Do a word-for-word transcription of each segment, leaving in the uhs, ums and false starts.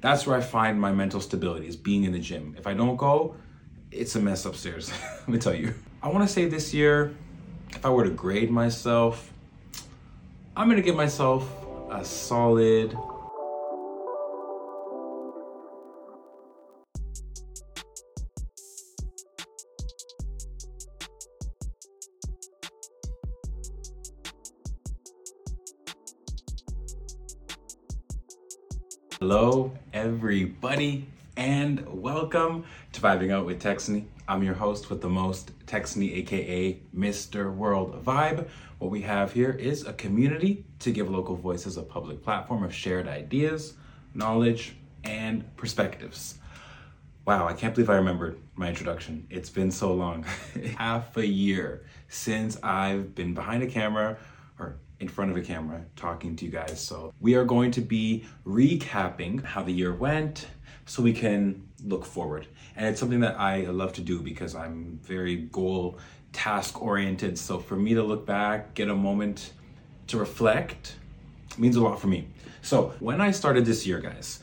That's where I find my mental stability, is being in the gym. If I don't go, it's a mess upstairs. Let me tell you. I want to say this year, if I were to grade myself, I'm going to give myself a solid Hello, everybody, and welcome to Vibing Out with Texney. I'm your host with the most, Texney, aka Mister World Vibe. What we have here is a community to give local voices a public platform of shared ideas, knowledge, and perspectives. Wow, I can't believe I remembered my introduction. It's been so long. Half a year since I've been behind a camera or in front of a camera talking to you guys. So we are going to be recapping how the year went so we can look forward. And it's something that I love to do because I'm very goal task oriented. So for me to look back, get a moment to reflect means a lot for me. So when I started this year, guys,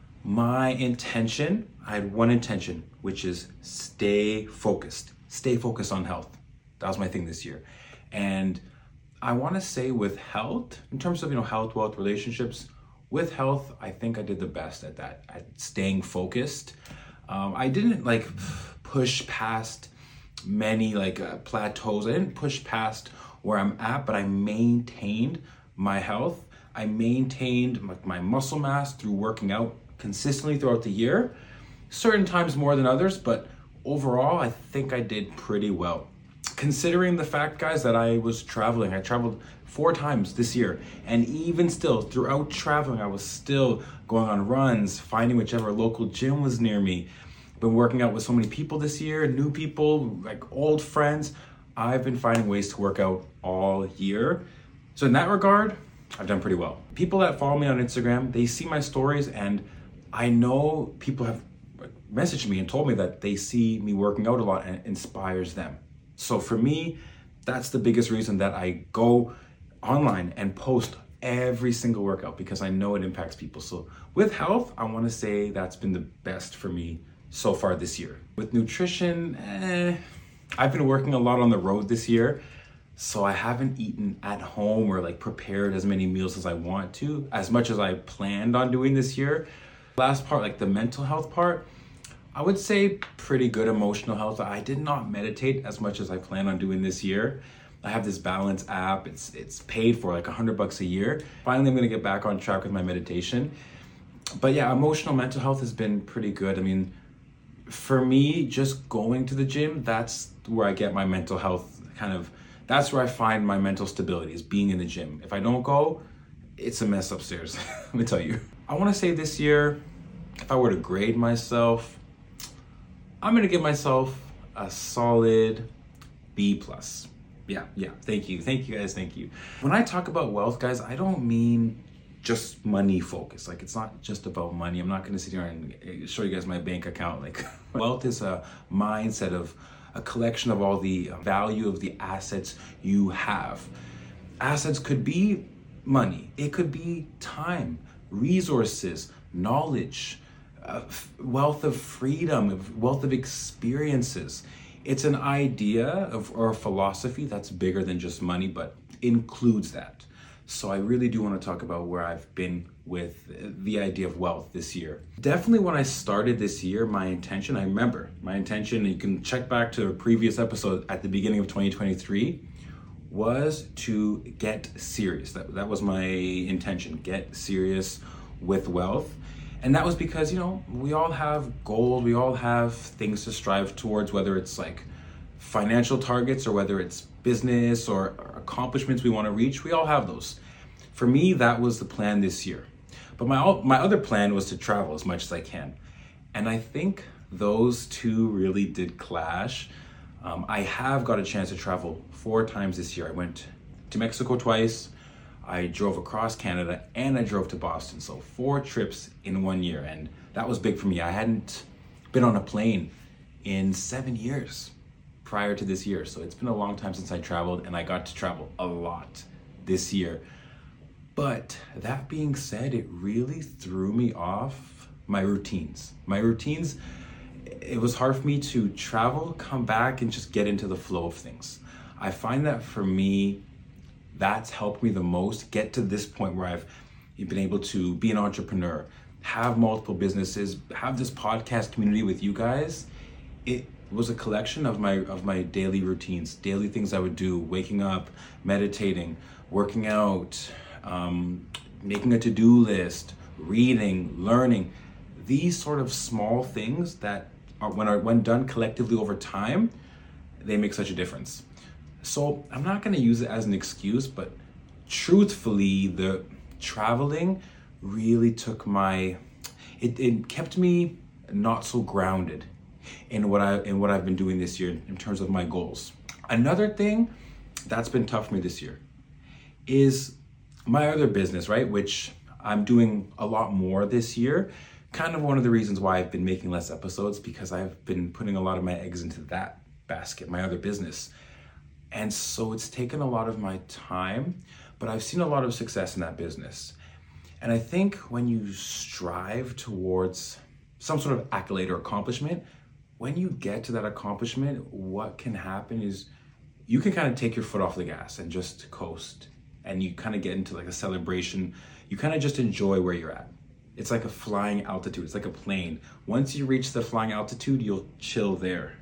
my intention, I had one intention, which is stay focused, stay focused on health. That was my thing this year. And I want to say with health, in terms of, you know, health, wealth, relationships, with health, I think I did the best at that, at staying focused. Um, I didn't like push past many like uh, plateaus. I didn't push past where I'm at, but I maintained my health. I maintained my, my muscle mass through working out consistently throughout the year. Certain times more than others, but overall, I think I did pretty well. Considering the fact, guys, that I was traveling, I traveled four times this year, and even still, throughout traveling, I was still going on runs, finding whichever local gym was near me. Been working out with so many people this year, new people, like old friends. I've been finding ways to work out all year. So in that regard, I've done pretty well. People that follow me on Instagram, they see my stories, and I know people have messaged me and told me that they see me working out a lot and it inspires them. So for me, that's the biggest reason that I go online and post every single workout, because I know it impacts people. So with health, I want to say that's been the best for me so far this year. With nutrition, eh, I've been working a lot on the road this year, so I haven't eaten at home or like prepared as many meals as I want to, as much as I planned on doing this year. Last part, like the mental health part, I would say pretty good emotional health. I did not meditate as much as I plan on doing this year. I have this Balance app. It's it's paid for like a hundred bucks a year. Finally, I'm gonna get back on track with my meditation. But yeah, emotional mental health has been pretty good. I mean, for me, just going to the gym, that's where I get my mental health kind of, that's where I find my mental stability, is being in the gym. If I don't go, it's a mess upstairs. Let me tell you. I wanna say this year, if I were to grade myself, I'm gonna give myself a solid B plus. Yeah, yeah, thank you, thank you guys, thank you. When I talk about wealth, guys, I don't mean just money focus. Like, it's not just about money. I'm not gonna sit here and show you guys my bank account. Like, wealth is a mindset of a collection of all the value of the assets you have. Assets could be money, it could be time, resources, knowledge, Uh, wealth of freedom, of wealth of experiences. It's an idea of, or a philosophy that's bigger than just money, but includes that. So I really do want to talk about where I've been with the idea of wealth this year. Definitely when I started this year, my intention, I remember my intention, you can check back to a previous episode at the beginning of twenty twenty-three, was to get serious. That, that was my intention, get serious with wealth. And that was because, you know, we all have goals, we all have things to strive towards, whether it's like financial targets or whether it's business or accomplishments we want to reach. We all have those. For me, that was the plan this year. But my my other plan was to travel as much as I can. And I think those two really did clash. Um, I have got a chance to travel four times this year. I went to Mexico twice, I drove across Canada, and I drove to Boston. So four trips in one year, and that was big for me. I hadn't been on a plane in seven years prior to this year. So it's been a long time since I traveled, and I got to travel a lot this year. But that being said, it really threw me off my routines. My routines, it was hard for me to travel, come back, and just get into the flow of things. I find that for me, that's helped me the most get to this point where I've been able to be an entrepreneur, have multiple businesses, have this podcast community with you guys. It was a collection of my of my daily routines, daily things I would do, waking up, meditating, working out, um, making a to-do list, reading, learning. These sort of small things that are when are when done collectively over time, they make such a difference. So I'm not going to use it as an excuse, but truthfully, the traveling really took my, it, it kept me not so grounded in what I in what I've been doing this year in terms of my goals. Another thing that's been tough for me this year is my other business, right? Which I'm doing a lot more this year. Kind of one of the reasons why I've been making less episodes, because I've been putting a lot of my eggs into that basket, my other business. And so it's taken a lot of my time, but I've seen a lot of success in that business. And I think when you strive towards some sort of accolade or accomplishment, when you get to that accomplishment, what can happen is you can kind of take your foot off the gas and just coast. And you kind of get into like a celebration. You kind of just enjoy where you're at. It's like a flying altitude. It's like a plane. Once you reach the flying altitude, you'll chill there.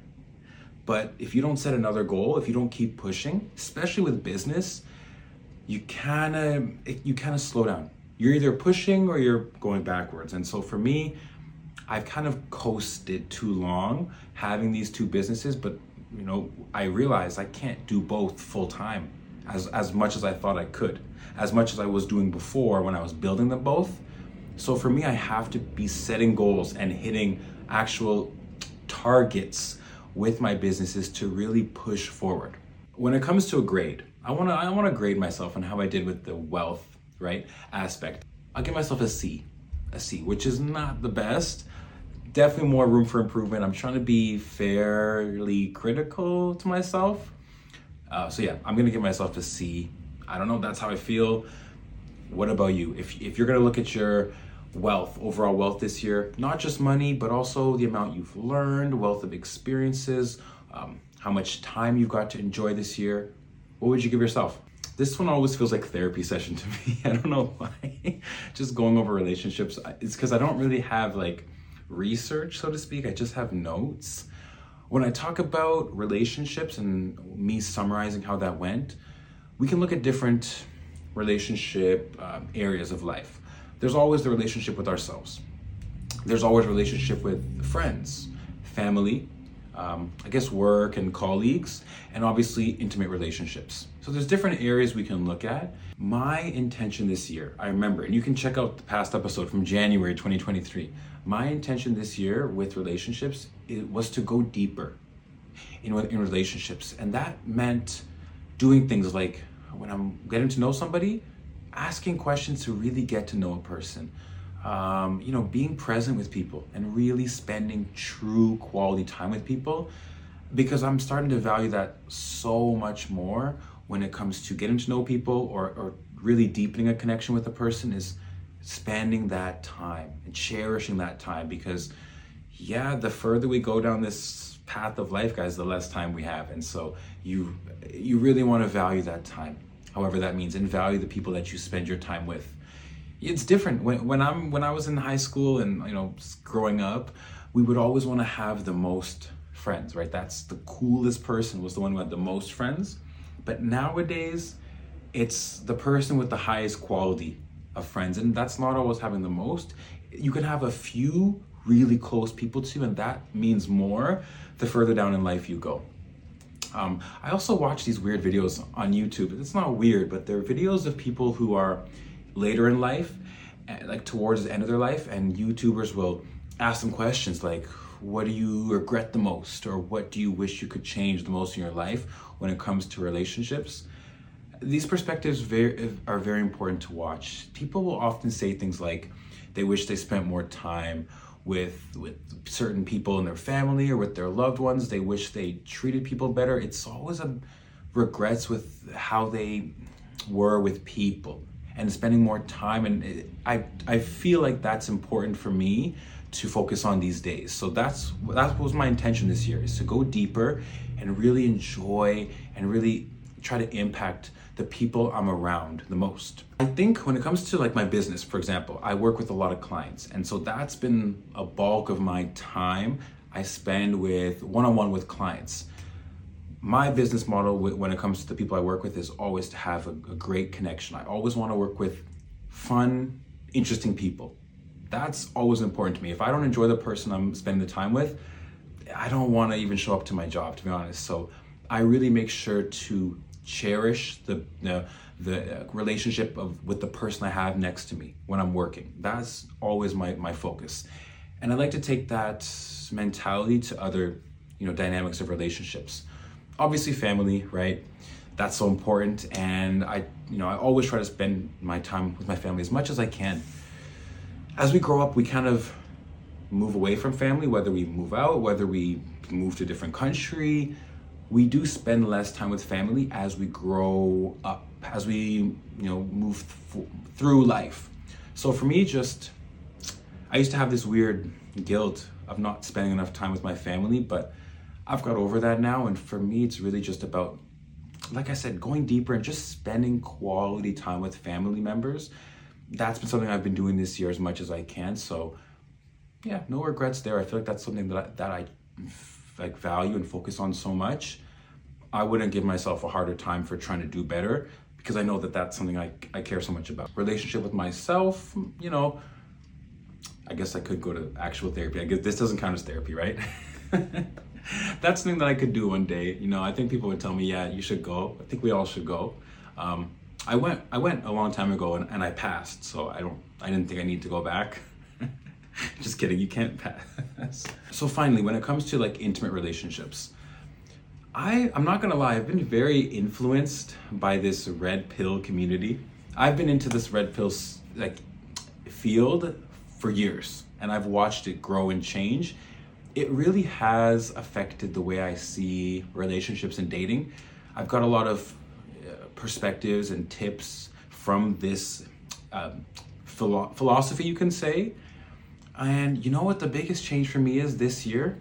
But if you don't set another goal, if you don't keep pushing, especially with business, you kind of you kind of slow down. You're either pushing or you're going backwards. And so for me, I've kind of coasted too long having these two businesses, but you know, I realized I can't do both full time as as much as I thought I could, as much as I was doing before when I was building them both. So for me, I have to be setting goals and hitting actual targets with my businesses to really push forward. When it comes to a grade, I want to I want to grade myself on how I did with the wealth, right, aspect. I'll give myself a C, a C, which is not the best. Definitely more room for improvement. I'm trying to be fairly critical to myself. Uh, so yeah, I'm gonna give myself a C. I don't know, that's how I feel. What about you? If if you're gonna look at your wealth, overall wealth this year, not just money, but also the amount you've learned, wealth of experiences, um, how much time you've got to enjoy this year, what would you give yourself? This one always feels like a therapy session to me. I don't know why. Just going over relationships. It's because I don't really have like research, so to speak. I just have notes. When I talk about relationships and me summarizing how that went, we can look at different relationship um, areas of life. There's always the relationship with ourselves. There's always a relationship with friends, family, um, I guess work and colleagues, and obviously intimate relationships. So there's different areas we can look at. My intention this year, I remember, and you can check out the past episode from January twenty twenty-three. My intention this year with relationships, it was to go deeper in, in relationships. And that meant doing things like when I'm getting to know somebody, asking questions to really get to know a person. Um, you know, being present with people and really spending true quality time with people, because I'm starting to value that so much more when it comes to getting to know people or, or really deepening a connection with a person, is spending that time and cherishing that time. Because yeah, the further we go down this path of life, guys, the less time we have. And so you you really want to value that time, however that means, and value the people that you spend your time with. It's different. When when I'm when I was in high school and you know growing up, we would always want to have the most friends, right? That's the coolest person was the one who had the most friends. But nowadays, it's the person with the highest quality of friends, and that's not always having the most. You can have a few really close people too, and that means more the further down in life you go. Um, I also watch these weird videos on YouTube. It's not weird, but they're videos of people who are later in life, like towards the end of their life, and YouTubers will ask them questions like, what do you regret the most? Or what do you wish you could change the most in your life when it comes to relationships? These perspectives very, are very important to watch. People will often say things like they wish they spent more time with with certain people in their family or with their loved ones. They wish they treated people better. It's always a regrets with how they were with people and spending more time. And it, I I feel like that's important for me to focus on these days. So that's that was my intention this year, is to go deeper and really enjoy and really try to impact the people I'm around the most. I think when it comes to like my business, for example, I work with a lot of clients, and so that's been a bulk of my time I spend with one-on-one with clients. My business model when it comes to the people I work with is always to have a, a great connection. I always want to work with fun, interesting people. That's always important to me. If I don't enjoy the person I'm spending the time with, I don't want to even show up to my job, to be honest. So I really make sure to cherish the the, the relationship of with the person I have next to me when I'm working. That's always my, my focus. And I like to take that mentality to other, you know, dynamics of relationships. Obviously family, right? That's so important. And I, you know, I always try to spend my time with my family as much as I can. As we grow up, we kind of move away from family, whether we move out, whether we move to a different country. We do spend less time with family as we grow up, as we, you know, move th- through life. So for me, just, I used to have this weird guilt of not spending enough time with my family, but I've got over that now. And for me, it's really just about, like I said, going deeper and just spending quality time with family members. That's been something I've been doing this year as much as I can. So yeah, no regrets there. I feel like that's something that I, that I like value and focus on so much. I wouldn't give myself a harder time for trying to do better, because I know that that's something I, I care so much about. Relationship with myself, you know, I guess I could go to actual therapy. I guess this doesn't count as therapy, right? That's something that I could do one day. You know, I think people would tell me, yeah, you should go. I think we all should go. Um, I went I went a long time ago and, and I passed, so I don't I didn't think I need to go back. Just kidding, you can't pass. So finally, when it comes to like intimate relationships, I, I'm not gonna lie, I've been very influenced by this red pill community. I've been into this red pill like field for years, and I've watched it grow and change. It really has affected the way I see relationships and dating. I've got a lot of uh, perspectives and tips from this um, philo- philosophy, you can say. And you know what the biggest change for me is this year?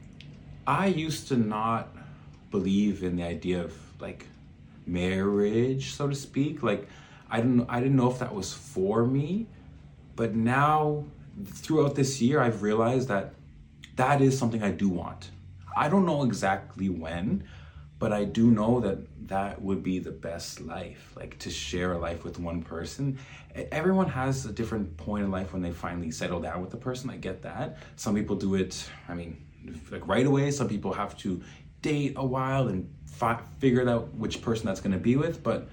I used to not believe in the idea of like marriage, so to speak. Like I didn't I didn't know if that was for me. But now throughout this year, I've realized that that is something I do want. I don't know exactly when, but I do know that that would be the best life, like to share a life with one person. Everyone has a different point in life when they finally settle down with the person. I get that. Some people do it, I mean, like right away. Some people have to date a while and fi- figure out which person that's going to be with. But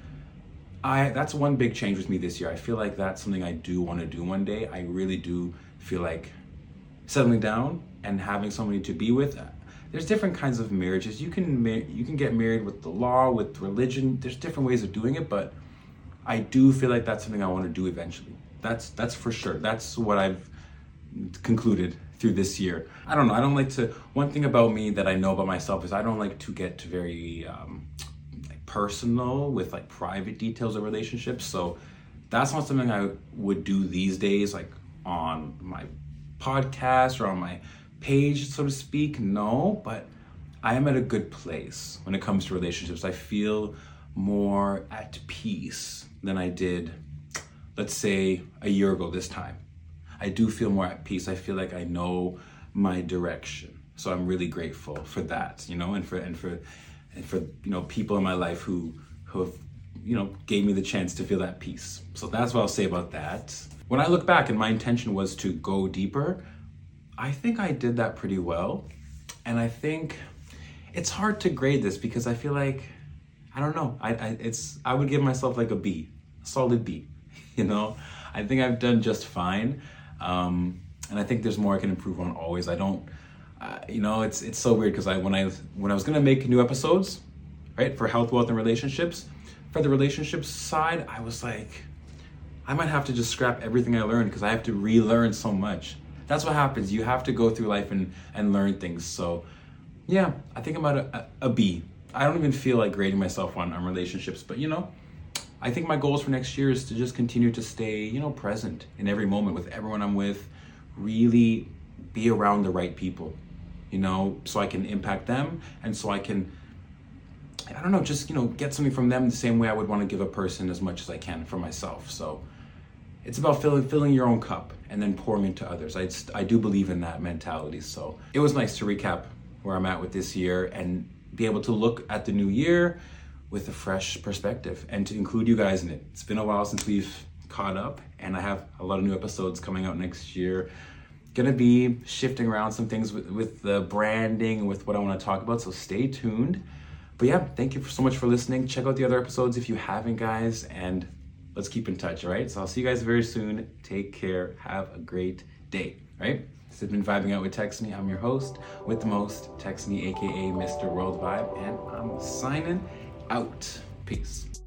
I that's one big change with me this year. I feel like that's something I do want to do one day. I really do feel like settling down and having somebody to be with. There's different kinds of marriages. You can ma- you can get married with the law, with religion. There's different ways of doing it, but I do feel like that's something I want to do eventually. That's that's for sure. That's what I've concluded through this year. I don't know. I don't like to. One thing about me that I know about myself is I don't like to get very um, like personal with like private details of relationships. So that's not something I would do these days, like on my podcast or on my page, so to speak. No, but I am at a good place when it comes to relationships. I feel more at peace than I did, let's say, a year ago this time. I do feel more at peace. I feel like I know my direction. So I'm really grateful for that, you know, and for and for and for you know people in my life who who have you know gave me the chance to feel that peace. So that's what I'll say about that. When I look back and my intention was to go deeper, I think I did that pretty well. And I think it's hard to grade this because I feel like, I don't know, I, I it's I would give myself like a B, a solid B, you know? I think I've done just fine. Um, and I think there's more I can improve on always. I don't, uh, you know, it's it's so weird because I when I when I was gonna make new episodes, right, for health, wealth, and relationships, for the relationships side, I was like, I might have to just scrap everything I learned because I have to relearn so much. That's what happens. You have to go through life and, and learn things. So yeah, I think I'm at a, a, a B. I don't even feel like grading myself on, on relationships, but you know, I think my goals for next year is to just continue to stay, you know, present in every moment with everyone I'm with, really be around the right people, you know, so I can impact them, and so I can, I don't know, just, you know, get something from them the same way I would want to give a person as much as I can for myself. So it's about filling filling your own cup and then pouring into others. I, I do believe in that mentality. So it was nice to recap where I'm at with this year and be able to look at the new year with a fresh perspective and to include you guys in it. It's been a while since we've caught up, and I have a lot of new episodes coming out next year. Gonna be shifting around some things with, with the branding and with what I want to talk about, so stay tuned. But yeah, thank you so much for listening. Check out the other episodes if you haven't, guys, and let's keep in touch, all right? So I'll see you guys very soon. Take care. Have a great day, all right? This has been Vibing Out with Texney. I'm your host with the most, Texney, aka Mister World Vibe, and I'm signing out. Peace.